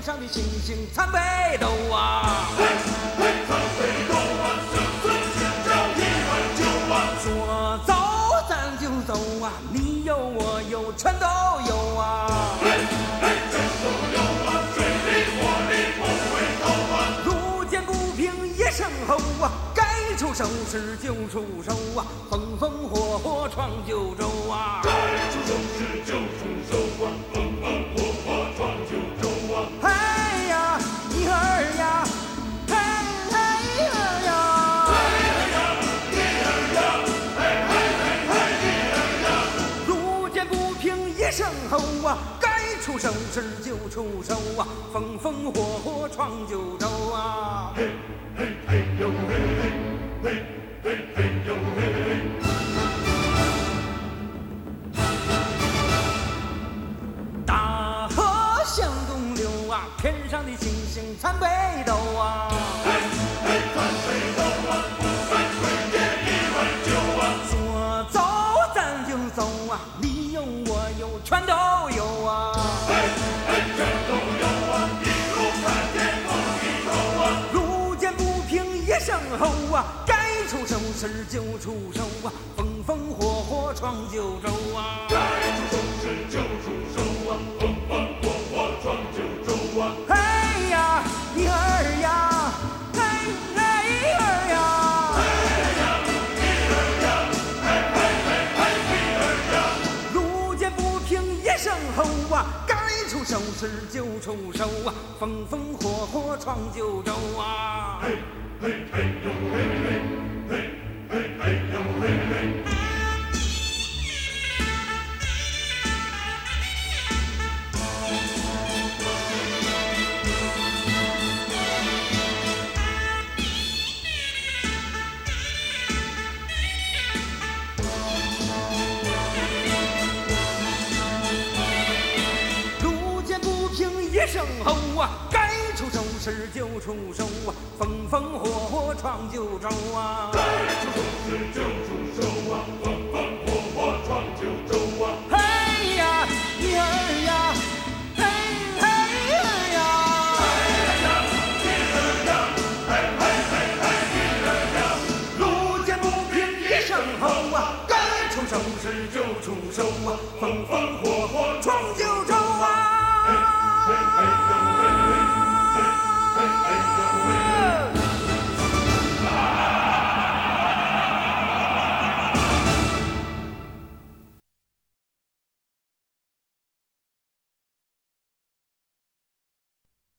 上的星星参北斗啊！ 嘿，嘿，参北斗啊，生存只交109啊！ 说走咱就走啊，你有我有全都有啊！ 嘿，嘿，全都有啊，水里火里不回头啊！ 路见不平一声吼啊，该出手时就出手啊，风风火火闯九州啊！ 该出手时就出手啊，风风火火闯九州啊！ 嘿呀，一儿呀，嘿嘿儿呀， 嘿呀，一儿呀，嘿嘿嘿嘿一儿呀！ 路见不平一声吼啊，该出手时就出手啊，风风火火闯九州啊！ 嘿嘿嘿呦嘿嘿，嘿嘿嘿呦嘿嘿。 大河向东流啊，天上的星星参北斗啊！ 嘿，嘿，参北斗啊，不分贵贱109啊！ 说走咱就走啊，你有我有全都有啊！ 嘿，嘿，全都有啊，一路看见不低头啊！ 路见不平一声吼啊，该出手时就出手啊，风风火火闯九州啊！ 该出手时就出手啊，风风火火闯九州啊！ 嘿呀，一儿呀，嘿嘿儿呀！ 嘿呀，一儿呀，嘿嘿嘿嘿一儿呀！ 路见不平一声吼啊，该出手时就出手啊，风风火火闯九州啊！ 嘿，嘿嘿呦嘿嘿，嘿嘿嘿呦嘿嘿。 路见不平一声吼啊，该出手时就出手啊，风风火火闯九州啊！ 该出手时就出手啊，风风火火闯九州啊！ 嘿呀，一儿呀，嘿嘿儿呀！ 嘿呀，一儿呀，嘿嘿嘿嘿一儿呀！ 路见不平一声吼啊，该出手时就出手啊，风风火